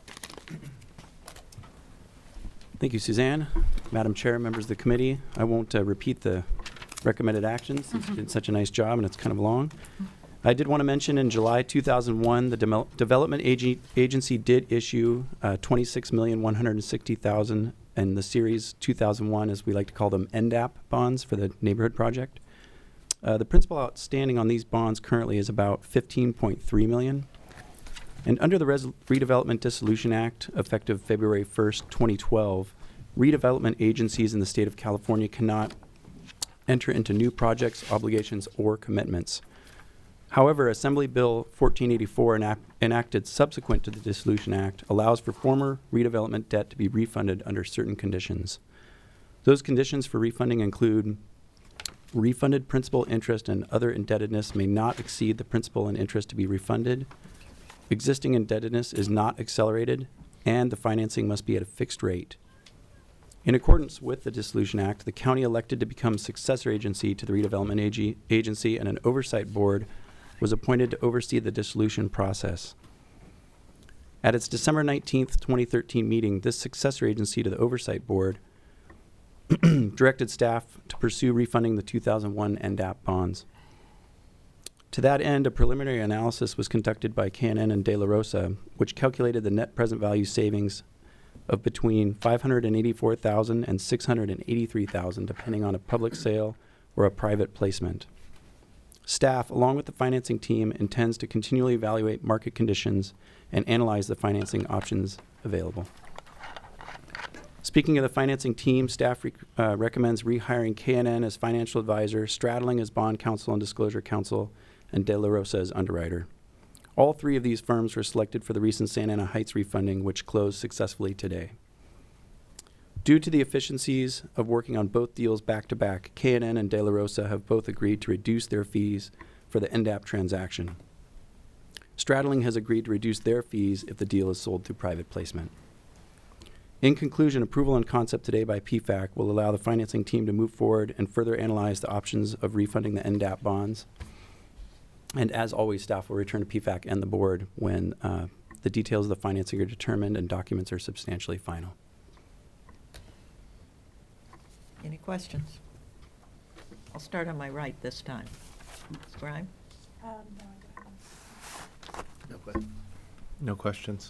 [SPEAKER 11] Thank you, Suzanne. Madam Chair, members of the committee, I won't uh, repeat the recommended actions. You did such a nice job and it's kind of long. I did want to mention in July two thousand one, the Demel- Development Ag- Agency did issue uh, twenty-six million one hundred sixty thousand dollars and the Series two thousand one, as we like to call them, N D A P bonds for the neighborhood project. Uh, the principal outstanding on these bonds currently is about fifteen point three million dollars. And under the Res- Redevelopment Dissolution Act, effective February first, twenty twelve, redevelopment agencies in the state of California cannot enter into new projects, obligations, or commitments. However, Assembly Bill fourteen eighty-four, enact- enacted subsequent to the Dissolution Act, allows for former redevelopment debt to be refunded under certain conditions. Those conditions for refunding include refunded principal, interest, and other indebtedness may not exceed the principal and interest to be refunded. Existing indebtedness is not accelerated, and the financing must be at a fixed rate. In accordance with the Dissolution Act, the county elected to become successor agency to the redevelopment ag- agency, and an oversight board was appointed to oversee the dissolution process. At its December nineteenth, twenty thirteen meeting, this successor agency to the oversight board directed staff to pursue refunding the two thousand one N D A P bonds. To that end, a preliminary analysis was conducted by K and N and De La Rosa, which calculated the net present value savings of between five hundred eighty-four thousand dollars and six hundred eighty-three thousand dollars, depending on a public sale or a private placement. Staff, along with the financing team, intends to continually evaluate market conditions and analyze the financing options available. Speaking of the financing team, staff rec- uh, recommends rehiring K and N as financial advisor, Stradling as bond counsel and disclosure counsel, and De La Rosa as underwriter. All three of these firms were selected for the recent Santa Ana Heights refunding, which closed successfully today. Due to the efficiencies of working on both deals back-to-back, K and N and De La Rosa have both agreed to reduce their fees for the N D A P transaction. Stradling has agreed to reduce their fees if the deal is sold through private placement. In conclusion, approval and concept today by P FAC will allow the financing team to move forward and further analyze the options of refunding the N D A P bonds. And as always, staff will return to P FAC and the board when uh, the details of the financing are determined and documents are substantially final.
[SPEAKER 3] Any questions? I'll start on my right this time. Miz Grime?
[SPEAKER 7] No question.
[SPEAKER 6] No questions.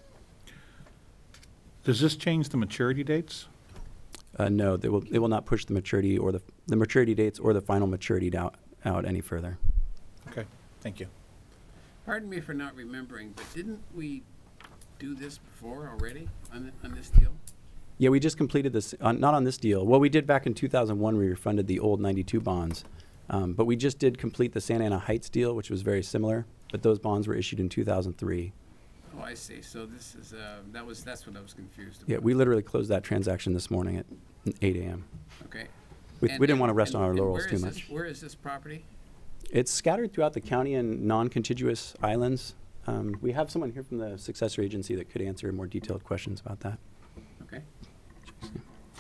[SPEAKER 9] Does this change the maturity dates?
[SPEAKER 11] Uh, no, they will, they will not push the maturity or the, the maturity dates or the final maturity out, out any further.
[SPEAKER 9] Okay, thank you.
[SPEAKER 1] Pardon me for not remembering, but didn't we do this before already on, th- on this deal?
[SPEAKER 11] Yeah, we just completed this, uh, not on this deal. Well, we did back in two thousand one, we refunded the old ninety-two bonds. Um, but we just did complete the Santa Ana Heights deal, which was very similar, but those bonds were issued in two thousand three.
[SPEAKER 1] Oh, I see. So this is, uh, that was, that's what I was confused about.
[SPEAKER 11] Yeah, we literally closed that transaction this morning at eight a.m.
[SPEAKER 1] Okay.
[SPEAKER 11] We,
[SPEAKER 1] And-
[SPEAKER 11] we didn't want to
[SPEAKER 1] and-
[SPEAKER 11] rest on our
[SPEAKER 1] and
[SPEAKER 11] laurels
[SPEAKER 1] where
[SPEAKER 11] too
[SPEAKER 1] is
[SPEAKER 11] much.
[SPEAKER 1] this- Where is this property?
[SPEAKER 11] It's scattered throughout the county in non-contiguous islands. Um, we have someone here from the successor agency that could answer more detailed questions about that.
[SPEAKER 1] Okay.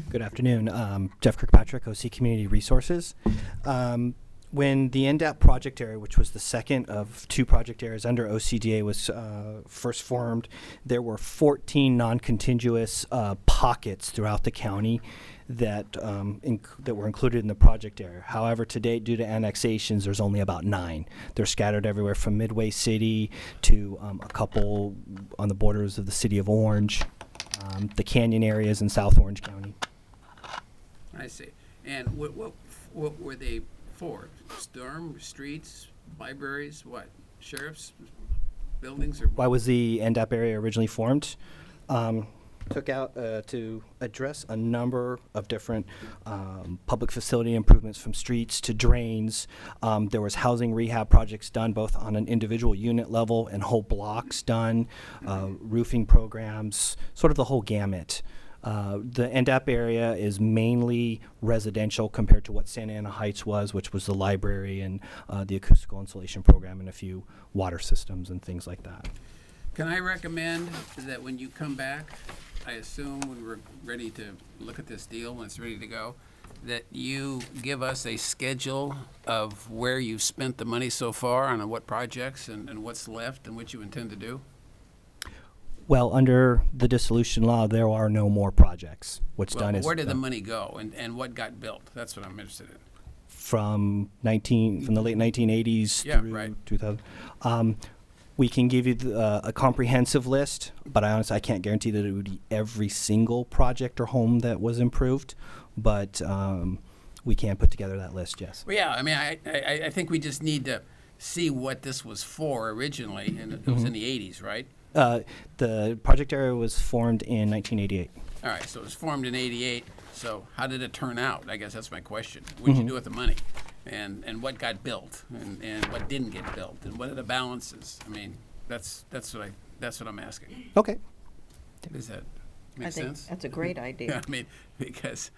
[SPEAKER 12] Good afternoon. Um, Jeff Kirkpatrick, O C Community Resources. Um, when the N D A P project area, which was the second of two project areas under O C D A, was uh, first formed, there were fourteen non-contiguous uh, pockets throughout the county that um, inc- that were included in the project area. However, to date, due to annexations, there's only about nine. They're scattered everywhere from Midway City to um, a couple on the borders of the city of Orange, um, the canyon areas in South Orange County.
[SPEAKER 1] I see. And what, what, what were they for? Storm, streets, libraries, what? Sheriff's buildings or
[SPEAKER 12] Why was the N D A P area originally formed? Um, took out uh, to address a number of different um, public facility improvements, from streets to drains. Um, there was housing rehab projects done both on an individual unit level and whole blocks done, uh, roofing programs, sort of the whole gamut. Uh, the N D A P area is mainly residential compared to what Santa Ana Heights was, which was the library and uh, the acoustical insulation program and a few water systems and things like that.
[SPEAKER 1] Can I recommend that when you come back, I assume when we're ready to look at this deal, when it's ready to go, that you give us a schedule of where you've spent the money so far on what projects and, and what's left and what you intend to do?
[SPEAKER 12] Well, under the dissolution law, there are no more projects. What's
[SPEAKER 1] Well,
[SPEAKER 12] done is
[SPEAKER 1] where did
[SPEAKER 12] uh,
[SPEAKER 1] the money go and, and what got built? That's what I'm interested in.
[SPEAKER 12] from nineteen from the late nineteen eighties
[SPEAKER 1] Yeah,
[SPEAKER 12] through
[SPEAKER 1] right.
[SPEAKER 12] two thousand. Um, we can give you the, uh, a comprehensive list, but I honestly I can't guarantee that it would be every single project or home that was improved. But um, we can put together that list. Yes.
[SPEAKER 1] Well, yeah, I mean, I, I, I think we just need to see what this was for originally, and it was in the eighties, right?
[SPEAKER 12] Uh, the project area was formed in nineteen eighty-eight.
[SPEAKER 1] All right, so it was formed in eighty-eight, so how did it turn out? I guess that's my question. What did you do with the money? And and what got built? And, and what didn't get built? And what are the balances? I mean, that's that's what I that's what I'm asking.
[SPEAKER 12] Okay.
[SPEAKER 1] Does that
[SPEAKER 3] I
[SPEAKER 1] make
[SPEAKER 3] think
[SPEAKER 1] sense?
[SPEAKER 3] that's a great idea.
[SPEAKER 1] I mean, because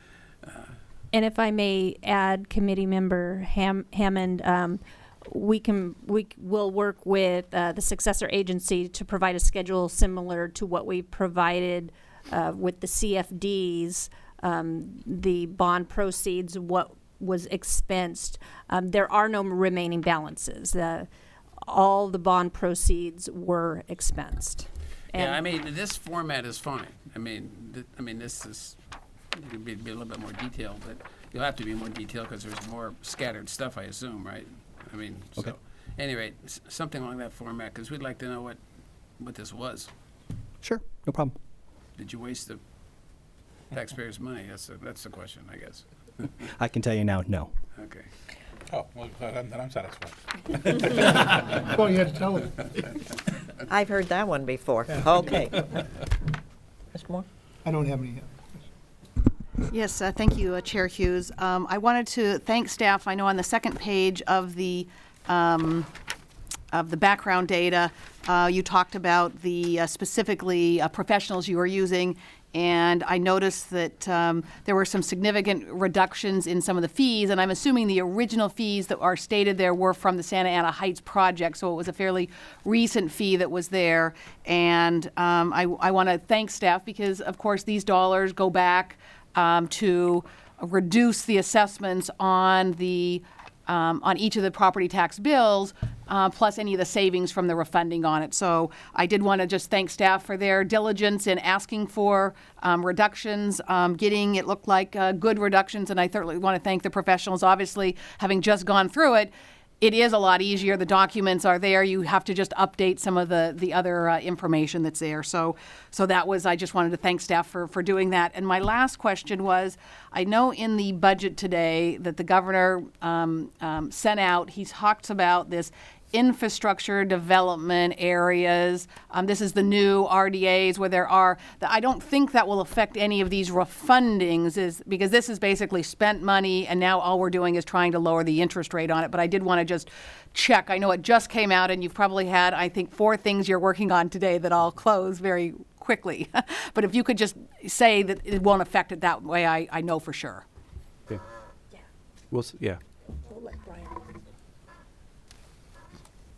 [SPEAKER 2] And if I may add, committee member Ham- Hammond, um, we can we c- will work with uh, the successor agency to provide a schedule similar to what we provided uh, with the C F Ds, um, the bond proceeds, what was expensed. Um, there are no remaining balances. The, all the bond proceeds were expensed. And
[SPEAKER 1] yeah, I mean, this format is fine. I mean, th- I mean, this is it could be, be a little bit more detailed, but you'll have to be more detailed because there's more scattered stuff, I assume, right? I mean,
[SPEAKER 12] Okay.
[SPEAKER 1] so anyway, s- something along that format because we'd like to know what what this was.
[SPEAKER 12] Sure. No problem.
[SPEAKER 1] Did you waste the taxpayers' money? That's the, that's the question, I guess.
[SPEAKER 12] I can tell you now. No.
[SPEAKER 1] Okay.
[SPEAKER 9] Oh, well, then I'm satisfied.
[SPEAKER 4] Oh, you had to tell it.
[SPEAKER 3] I've heard that one before. Okay. Mister Moore?
[SPEAKER 4] I don't have any.
[SPEAKER 5] Yes, uh, thank you, uh, Chair Hughes. Um, I wanted to thank staff. I know on the second page of the um, of the background data, uh, you talked about the uh, specifically uh, professionals you were using, and I noticed that um, there were some significant reductions in some of the fees, and I'm assuming the original fees that are stated there were from the Santa Ana Heights project, so it was a fairly recent fee that was there. And um, I, I want to thank staff because, of course, these dollars go back um, to reduce the assessments on the um, on each of the property tax bills, uh, plus any of the savings from the refunding on it. So I did want to just thank staff for their diligence in asking for um, reductions, um, getting, it looked like, uh, good reductions, and I certainly want to thank the professionals. Obviously, having just gone through it, it is a lot easier. The documents are there. You have to just update some of the, the other uh, information that's there. So so that was, I just wanted to thank staff for, for doing that. And my last question was, I know in the budget today that the governor um, um, sent out, he talks about this infrastructure development areas. Um, this is the new R D As where there are, I don't think that will affect any of these refundings is because this is basically spent money and now all we're doing is trying to lower the interest rate on it. But I did want to just check. I know it just came out and you've probably had, I think, four things you're working on today that all close very quickly. But if you could just say that it won't affect it that way, I, I know for sure.
[SPEAKER 11] Okay. We'll, s- yeah.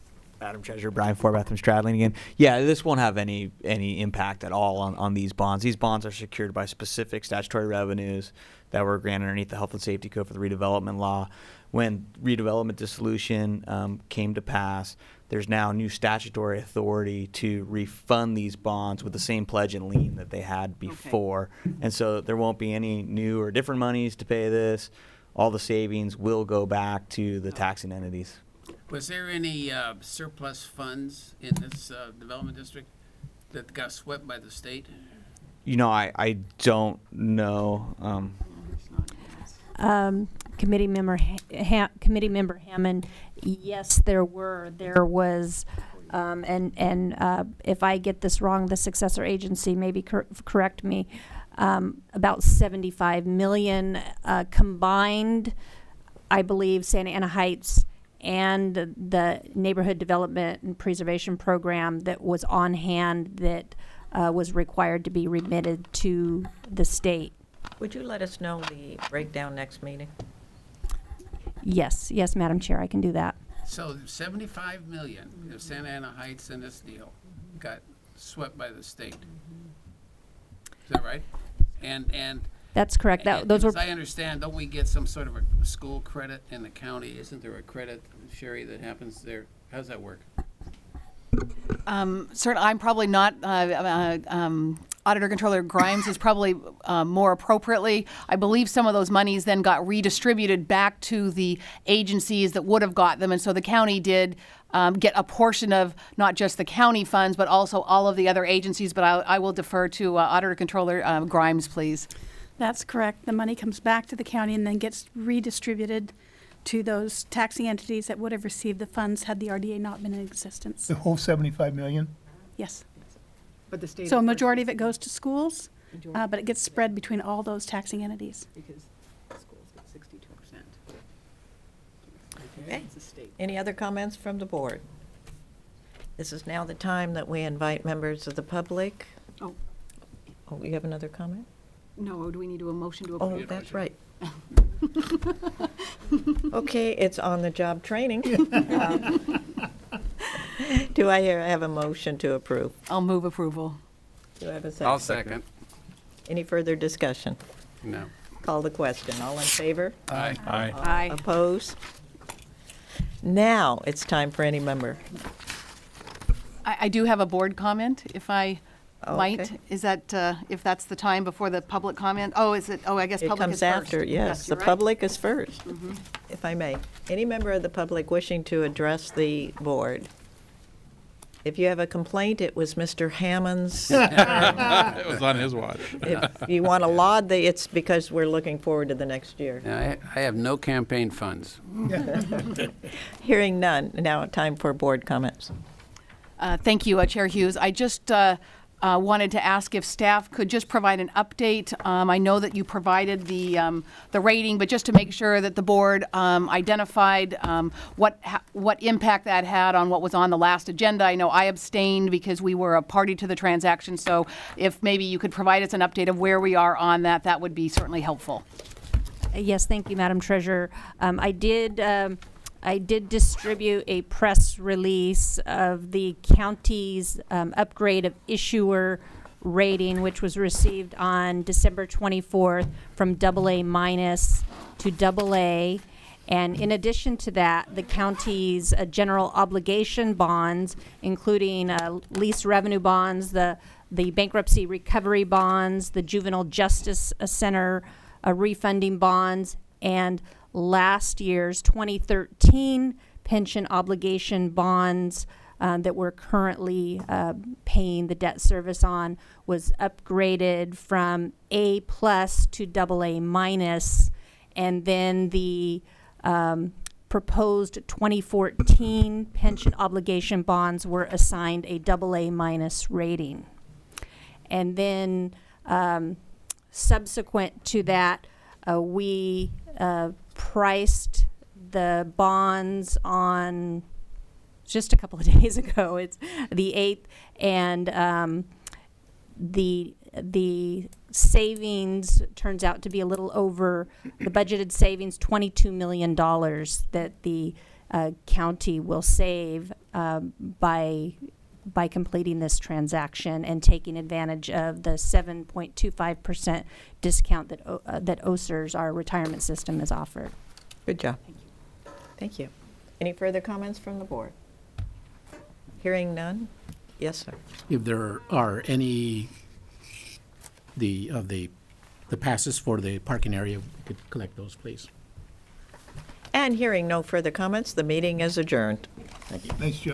[SPEAKER 10] Madam Treasurer, Brian Forbath from Stradling again. Yeah, this won't have any any impact at all on, on these bonds. These bonds are secured by specific statutory revenues that were granted underneath the Health and Safety Code for the redevelopment law. When redevelopment dissolution um, came to pass, there's now new statutory authority to refund these bonds with the same pledge and lien that they had before. Okay. And so there won't be any new or different monies to pay this. All the savings will go back to the taxing entities.
[SPEAKER 1] Was there any uh, surplus funds in this uh, development district that got swept by the state?
[SPEAKER 10] You know, I, I don't know. Um,
[SPEAKER 2] Um, committee member ha- ha- committee member Hammond, yes, there were. There was, um, and and uh, if I get this wrong, the successor agency maybe cor- correct me. Um, about seventy-five million uh, combined, I believe, Santa Ana Heights and the Neighborhood Development and Preservation Program that was on hand that uh, was required to be remitted to the state.
[SPEAKER 3] Would you let us know the breakdown next meeting?
[SPEAKER 2] Yes, yes, Madam Chair, I can do that.
[SPEAKER 1] So seventy-five million of Santa Ana Heights in this deal got swept by the state. Is that right? And and
[SPEAKER 2] That's correct. That
[SPEAKER 1] and
[SPEAKER 2] those
[SPEAKER 1] as
[SPEAKER 2] were.
[SPEAKER 1] I understand, don't we get some sort of a school credit in the county? Isn't there a credit, Sherry, that happens there? How does that work?
[SPEAKER 5] Um, certainly, I'm probably not. Uh, uh, um, Auditor Controller Grimes is probably uh, more appropriately. I believe some of those monies then got redistributed back to the agencies that would have got them, and so the county did um, get a portion of not just the county funds, but also all of the other agencies. But I, I will defer to uh, Auditor Controller um, Grimes, please.
[SPEAKER 13] That's correct. The money comes back to the county and then gets redistributed to those taxing entities that would have received the funds had the R D A not been in existence.
[SPEAKER 4] The whole seventy-five million?
[SPEAKER 13] Yes.
[SPEAKER 5] But the state.
[SPEAKER 13] So a majority of it goes to schools, uh, but it gets spread between all those taxing entities.
[SPEAKER 5] Because schools get sixty-two percent.
[SPEAKER 3] Okay. Any other comments from the board? This is now the time that we invite members of the public.
[SPEAKER 5] Oh.
[SPEAKER 3] Oh, you have another comment?
[SPEAKER 5] No, do we need to a motion to
[SPEAKER 3] Oh,
[SPEAKER 5] approve?
[SPEAKER 3] that's right. Okay, it's on the job training. Um, Do I hear, I have a motion to approve?
[SPEAKER 5] I'll move approval.
[SPEAKER 3] Do I have a second?
[SPEAKER 1] I'll second.
[SPEAKER 3] Any further discussion?
[SPEAKER 1] No.
[SPEAKER 3] Call the question. All in favor?
[SPEAKER 1] Aye.
[SPEAKER 9] Aye.
[SPEAKER 5] Aye.
[SPEAKER 3] Opposed? Now it's time for any member.
[SPEAKER 5] I, I do have a board comment, if I might.
[SPEAKER 3] Okay.
[SPEAKER 5] Is that, uh, if that's the time before the public comment? Oh, is it, oh, I guess
[SPEAKER 3] It
[SPEAKER 5] public
[SPEAKER 3] comes
[SPEAKER 5] is first.
[SPEAKER 3] after, yes. The
[SPEAKER 5] you're right.
[SPEAKER 3] public is first, if I may. Any member of the public wishing to address the board? If you have a complaint, it was Mister Hammond's.
[SPEAKER 9] It was on his watch.
[SPEAKER 3] If you want to laud the, it's because we're looking forward to the next year.
[SPEAKER 1] I, I have no campaign funds.
[SPEAKER 3] Hearing none, now time for board comments.
[SPEAKER 5] Uh, Thank you, uh, Chair Hughes. I just uh, uh, wanted to ask if staff could just provide an update. Um, I know that you provided the um, the rating, but just to make sure that the board um, identified um, what ha- what impact that had on what was on the last agenda. I know I abstained because we were a party to the transaction, so if maybe you could provide us an update of where we are on that, that would be certainly helpful.
[SPEAKER 2] Yes, thank you, Madam Treasurer. Um, I did, um, I did distribute a press release of the county's um, upgrade of issuer rating, which was received on December twenty-fourth from double A minus to double A. And in addition to that, the county's uh, general obligation bonds, including uh, lease revenue bonds, the, the bankruptcy recovery bonds, the juvenile justice uh, center uh, refunding bonds, and last year's twenty thirteen pension obligation bonds um, that we're currently uh, paying the debt service on was upgraded from A plus to double A minus, and then the um, proposed twenty fourteen pension obligation bonds were assigned a double A minus rating. And then um, subsequent to that, uh, we uh, priced the bonds on just a couple of days ago. It's the eighth, and um, the the savings turns out to be a little over the budgeted savings, twenty-two million dollars that the uh, county will save um, by by completing this transaction and taking advantage of the seven point two five percent discount that O- uh, that O S E R S, our retirement system, is offered.
[SPEAKER 3] Good job. Thank you. Any further comments from the board? Hearing none? Yes, sir.
[SPEAKER 7] If there are any, the, of the, the passes for the parking area, we could collect those, please.
[SPEAKER 3] And hearing no further comments, the meeting is adjourned.
[SPEAKER 7] Thank you.
[SPEAKER 4] Nice job.